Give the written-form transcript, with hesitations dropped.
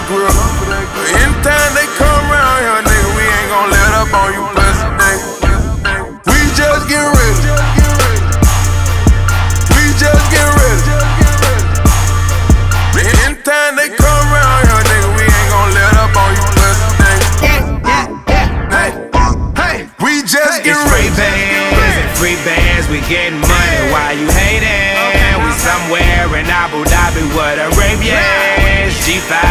grill. But anytime they come around here, nigga, we ain't gon' let up on you, pussy, nigga. We just get ready. We just get ready. But anytime they come around here, nigga, we ain't gon' let up on you, pussy, nigga. Hey, we just get ready. Free bands, we getting money while you hating. We somewhere in Abu Dhabi with Arabians. G5